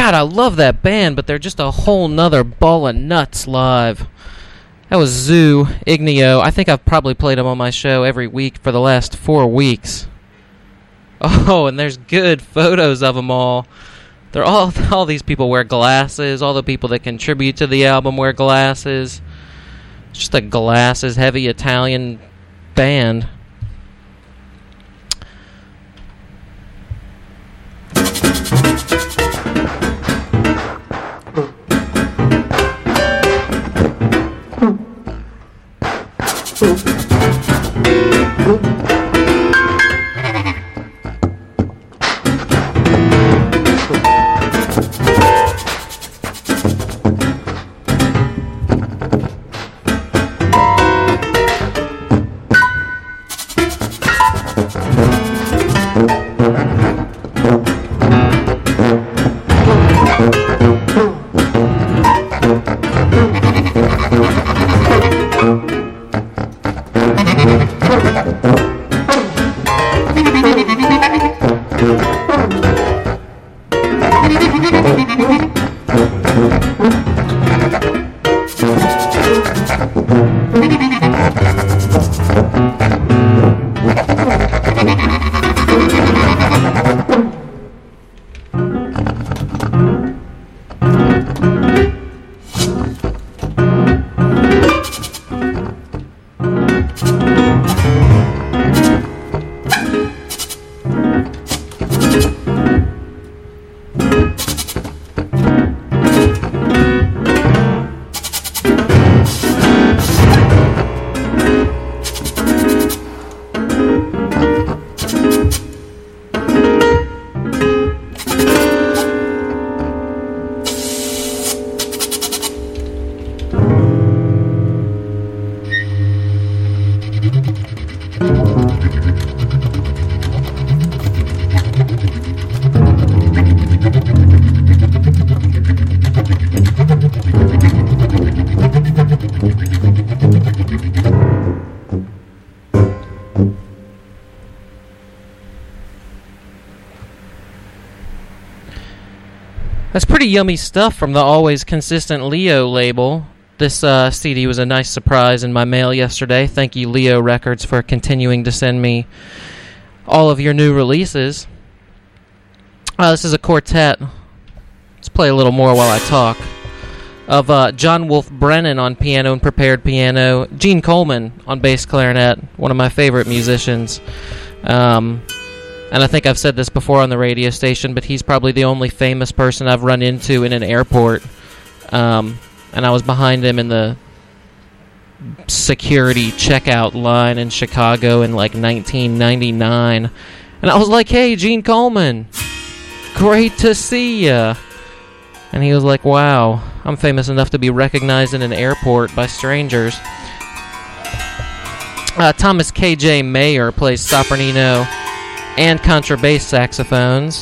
God, I love that band, but they're just a whole nother ball of nuts live. That was Zoo, Igneo. I think I've probably played them on my show every week for the last 4 weeks. Oh, and there's good photos of them all. They're all these people wear glasses. All the people that contribute to the album wear glasses. It's just a glasses-heavy Italian band. That's pretty yummy stuff from the always consistent Leo label. This CD was a nice surprise in my mail yesterday. Thank you, Leo Records, for continuing to send me all of your new releases. This is a quartet. Let's play a little more while I talk. Of John Wolfe Brennan on piano and prepared piano. Gene Coleman on bass clarinet, one of my favorite musicians. And I think I've said this before on the radio station, but he's probably the only famous person I've run into in an airport. And I was behind him in the security checkout line in Chicago in like 1999. And I was like, "Hey, Gene Coleman, great to see ya." And he was like, "Wow, I'm famous enough to be recognized in an airport by strangers." Thomas K.J. Mayer plays sopranino and contrabass saxophones.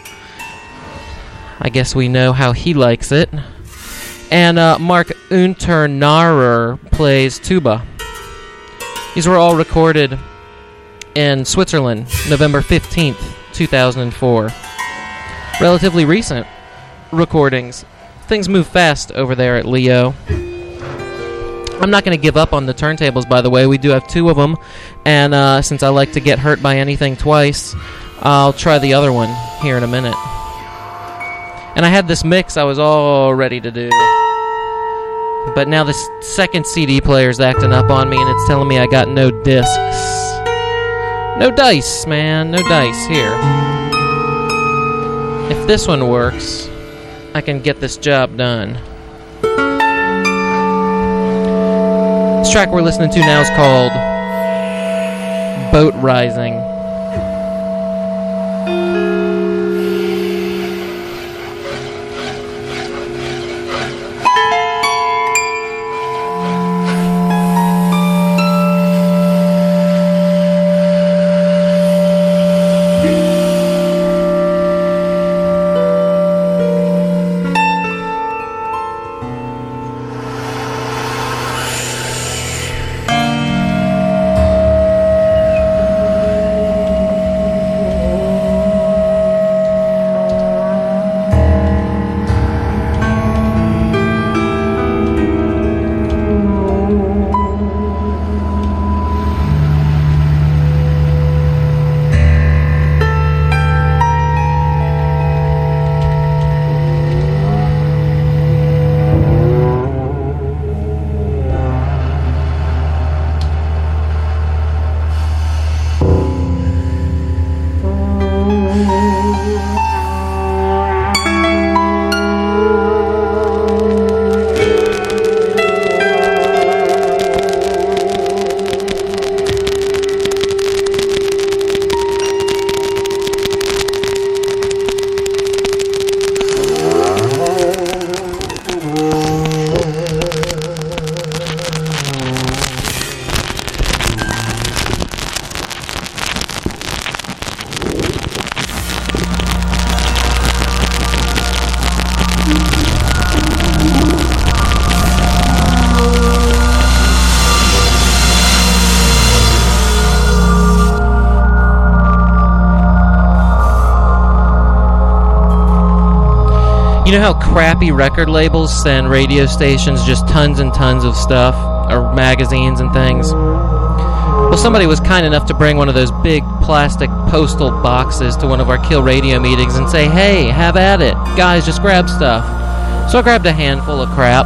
I guess we know how he likes it. And Mark Unternarer plays tuba. These were all recorded in Switzerland, November 15th, 2004. Relatively recent recordings. Things move fast over there at Leo. I'm not going to give up on the turntables, by the way. We do have 2 of them, and since I like to get hurt by anything twice, I'll try the other one here in a minute. And I had this mix I was all ready to do, but now this second CD player's acting up on me, and it's telling me I got no discs. No dice, man. No dice here. If this one works, I can get this job done. This track we're listening to now is called Boat Rising. You know how crappy record labels send radio stations just tons and tons of stuff, or magazines and things? Well, somebody was kind enough to bring one of those big plastic postal boxes to one of our Kill Radio meetings and say, hey, have at it. Guys, just grab stuff. So I grabbed a handful of crap.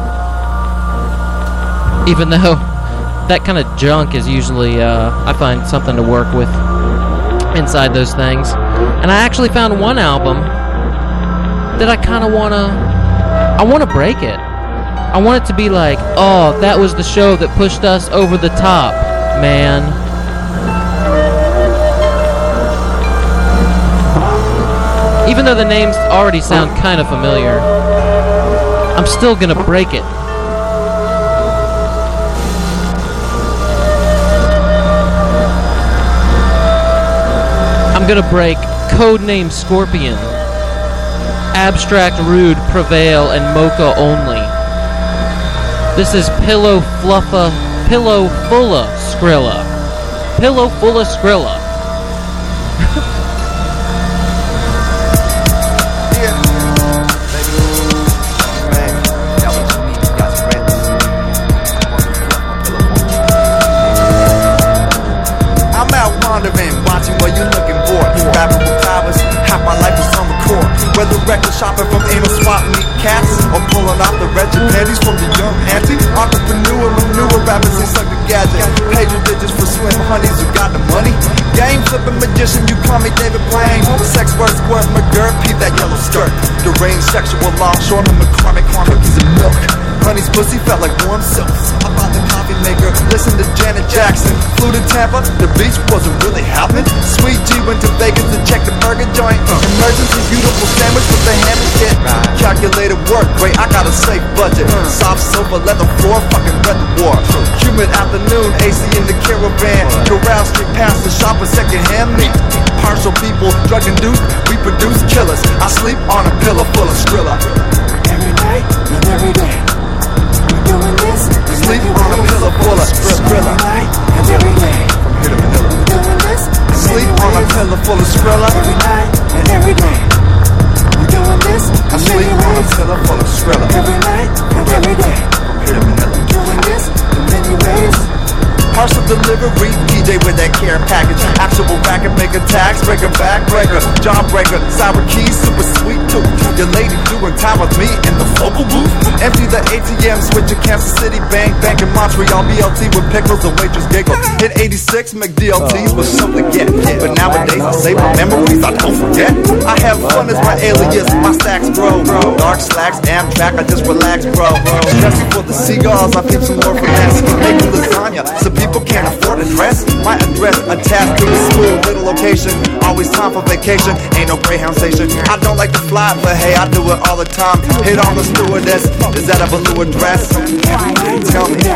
Even though that kind of junk is usually, I find something to work with inside those things. And I actually found one album that I kind of want to break it. I want it to be like, oh, that was the show that pushed us over the top, man. Even though the names already sound kind of familiar, I'm still gonna break it. I'm gonna break Codename Scorpion, Abstract Rude, Prevail, and Mocha Only. This is Pillow Fulla Skrilla. Pillow Fulla Skrilla. I'm out wandering, watching what you're looking for. Rapping with powers, half my life is on record. Whether record shopping from anal swap meet cats, or pulling off the wretched panties from the young auntie. Entrepreneur, manure, rappers, they suck the gadget. Pay religious for slim honeys who got the money. Game flipping magician, you call me David Blaine. Sex word, squirt, McGirt, peep that yellow skirt. Deranged sexual longshoreman, McCormick, cookies and milk. Honey's pussy felt like warm silks. I bought the coffee maker, listened to Janet Jackson. Flew to Tampa, the beach wasn't really happening. Sweet G went to Vegas to check the burger joint. Emergency beautiful sandwich with the ham and shit. Calculated work rate, I got a safe budget. Soft sofa, leather floor, fucking weather war. Humid afternoon, AC in the caravan. Corral Street past the shop with secondhand meat. Partial people, drug induced, we produce killers. I sleep on a pillow full of Skrilla. Every night and every day. Doing this, sleep on a pillow full of Skrilla. every night and every day. From here to Manila. Doing this, Sleep on a pillow full of Skrilla. every night and every day. We're doing this, I sleep on a pillow full of Skrilla. every night and every day. From here to Manila. Doing this in many ways. Parcel delivery, PJ with that care package. Actual racket maker, tax breaker, backbreaker, jawbreaker, sour keys, super sweet too. Your lady doing time with me in the vocal booth. Empty the ATM, switch to Kansas City Bank, Bank in Montreal, BLT with pickles, the waitress giggle. Hit 86, McDLTs with something to get. But nowadays I save my memories, I don't forget. I have fun as my alias, my stacks grow. Dark slacks, Amtrak, I just relax, bro. Stressing for the seagulls, I peep some more finesse. Make lasagna, so people can't afford a dress. My address attached to the school, little location. Always time for vacation, ain't no Greyhound station. I don't like to fly, but hey, I do it all the time. Hit on the stewardess, is that a blue address? Tell me.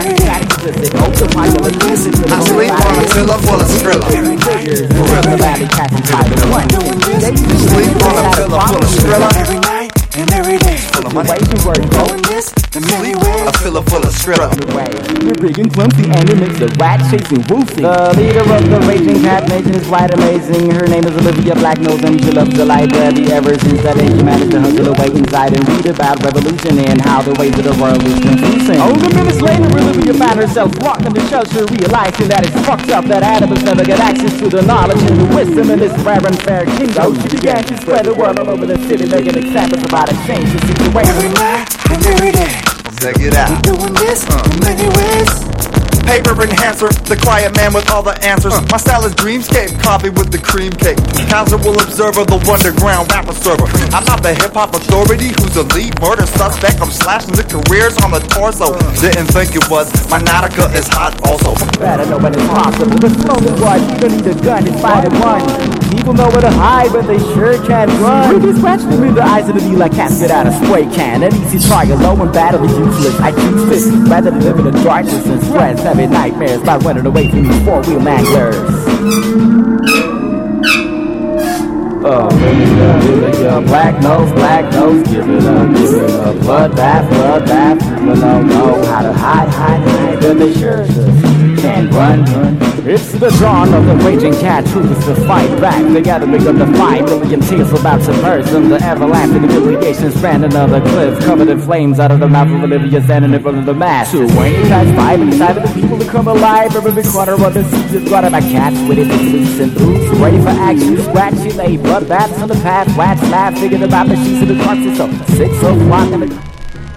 I sleep on a pillow full of Skrilla. Sleep on a pillow full of Skrilla. Every night and every day. Full of money. Doing this in many ways. A pillow full of Skrilla. You're big and clumsy and it makes the rat chasing woofy. The leader of the raging cat nation is quite amazing. Her name is Olivia Blacknose and she loves the library ever since that day she managed to hustle away inside and read about revolution and how the ways of the world is confusing. Only minutes later, Olivia found herself rocking the shelter, realizing that it's fucked up that animals never get access to the knowledge and the wisdom in this rare and fair kingdom. She began to spread the word all over the city, making examples about a change the situation. Every night and every day. Check it out. Doing this in many ways. Paper enhancer, the quiet man with all the answers. My style is dreamscape, coffee with the cream cake. Casual observer, the underground rapper server. I'm not the hip-hop authority who's a lead murder suspect. I'm slashing the careers on the torso. Didn't think it was, my Nautica is hot also. Better know when it's possible. The slogan was, you don't need a gun, it's fight and run. People know where to hide, but they sure can't run. Really scratch them in the eyes of the be like cats get out a spray can. An easy target, low and battle is useless. I choose this rather than live in the darkness and stress. Having nightmares about running away from these four-wheel manglers. Oh, black nose, give it up, bloodbath. People don't know how to hide, but they sure just can't and run. It's the dawn of the raging cat who is to fight back. Together we're gonna fight. Million tears about to burst from the everlasting humiliation. Span another cliff covered in flames out of the mouth of Olivia's and in front of the mass. So when you pass by, beside of the people to come alive. Every corner of the sea is guarded by cats with it loose and boots. Ready for action, scratchy lay bloodbaths on the path. Rats laugh, thinking about the sheets of the corpses. So 6 o'clock in the...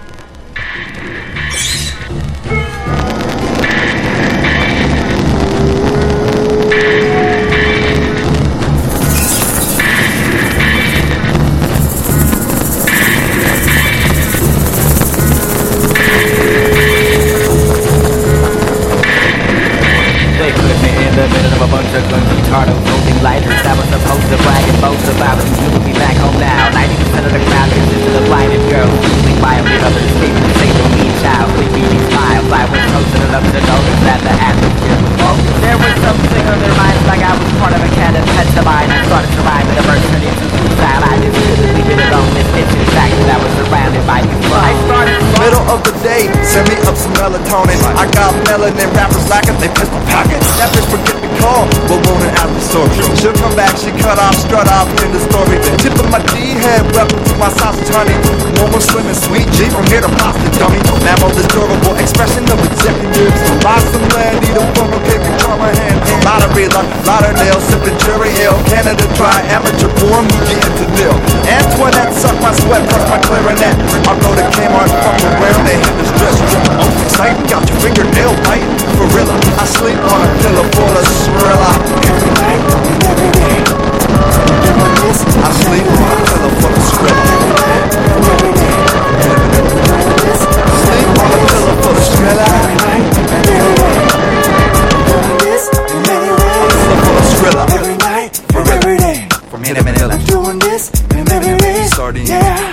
Ricardo holding lighters. I was supposed to brag and boast about it. You will be back home now. 90% of the crowd consists of the blinded girl. Usually violate others, escaping the same for me, child. Sleepy these smiles. I was posted enough to notice that the atmosphere was focused. There was something on their minds like I was part of a cat and pet to mine. I started to rhyme and immerse it into suicide. I just couldn't leave it alone. This kitchen fact that I was surrounded by these fun. I started middle of the day, send me up some melatonin. I got melanin, rappers lacking, they piss my pocket. That bitch forget me call, but won't it have the story? She'll come back, she cut off, strut off in the story. Tip of my D-head, welcome to my sausage honey. More slim and sweet, G from here to pasta dummy. Mammal the durable expression of executives. Buy some land, eat a funnel cake and call my hand. Lottery, Lauderdale, sipping jury ale. Canada dry, amateur born, movie into nil. Antoinette, suck my sweat, press my clarinet. I'll go to Kmart, fuck around, they hit this dress. Oh, exciting, got your fingernail biting. Gorilla, I sleep on a pillow full of Skrilla. Every night and every day. Doing this. I sleep on a pillow full of Skrilla. Every night and every day. Doing this. Sleep on a pillow full of Skrilla. Every night and every day. Doing this in many ways. Pillow full of Skrilla. Every night and every day. From here to Manila. I'm doing this in many ways. Sardine. Yeah.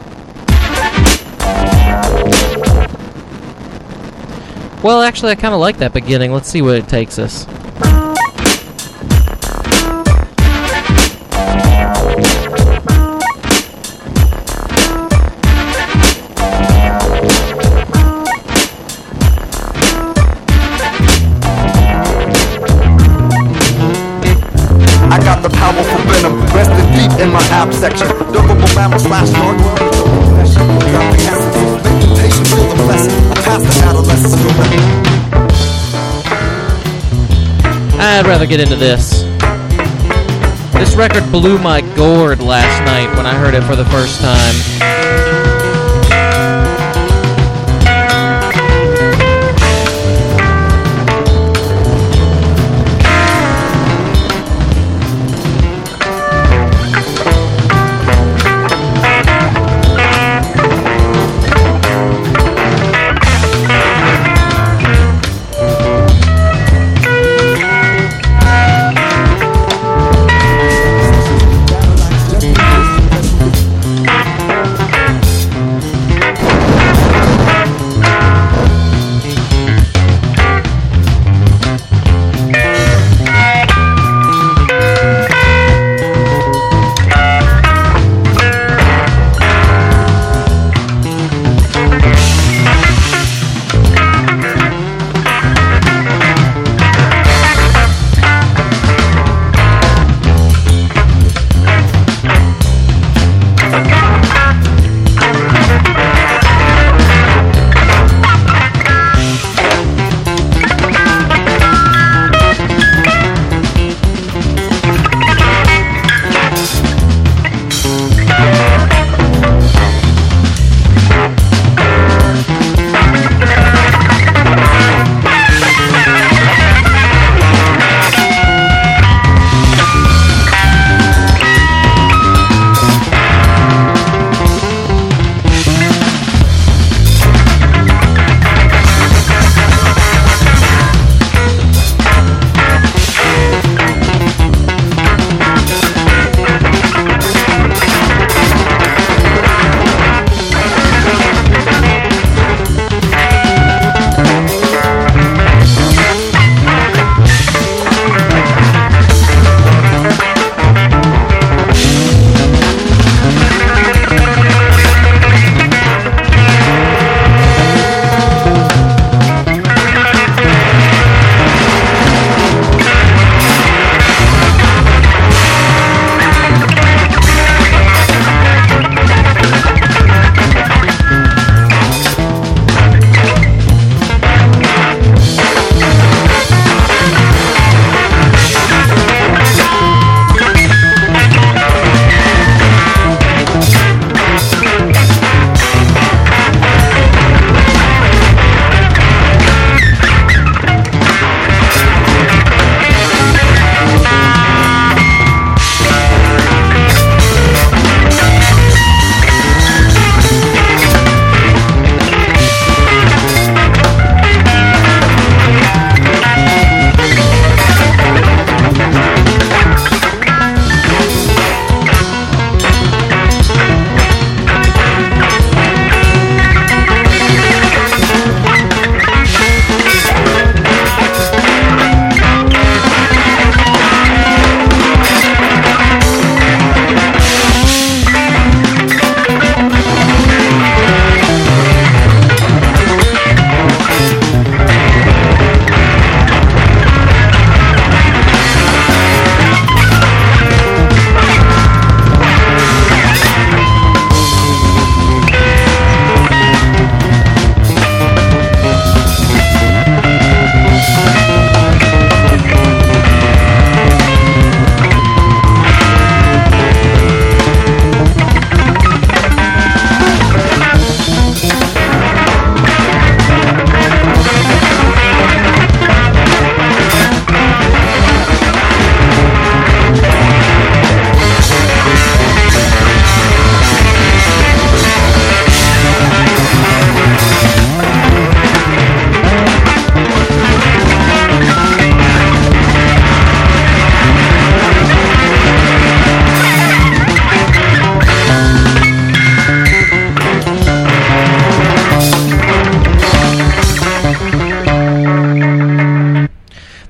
Well, actually, I kind of like that beginning. Let's see where it takes us. I got the powerful venom resting deep in my ab section. Durable mammal slash gargoyle. Dropping acid, vegetation, feel the blessing. I pass the adolescence to I'd rather get into this. This record blew my gourd last night when I heard it for the first time.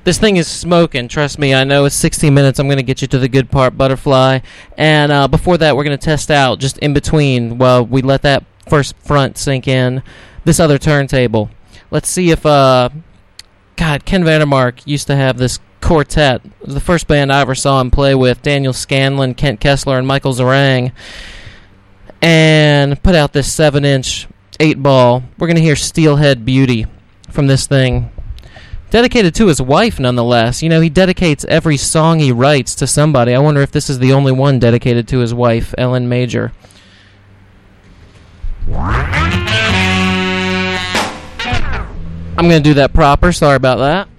This thing is smoking. Trust me, I know it's 16 minutes. I'm going to get you to the good part, Butterfly. And before that, we're going to test out, just in between, while we let that first front sink in, this other turntable. Let's see if, God, Ken Vandermark used to have this quartet. It was the first band I ever saw him play with. Daniel Scanlon, Kent Kessler, and Michael Zarang. And put out this 7-inch 8-ball. We're going to hear Steelhead Beauty from this thing. Dedicated to his wife, nonetheless. You know, he dedicates every song he writes to somebody. I wonder if this is the only one dedicated to his wife, Ellen Major. I'm going to do that proper. Sorry about that.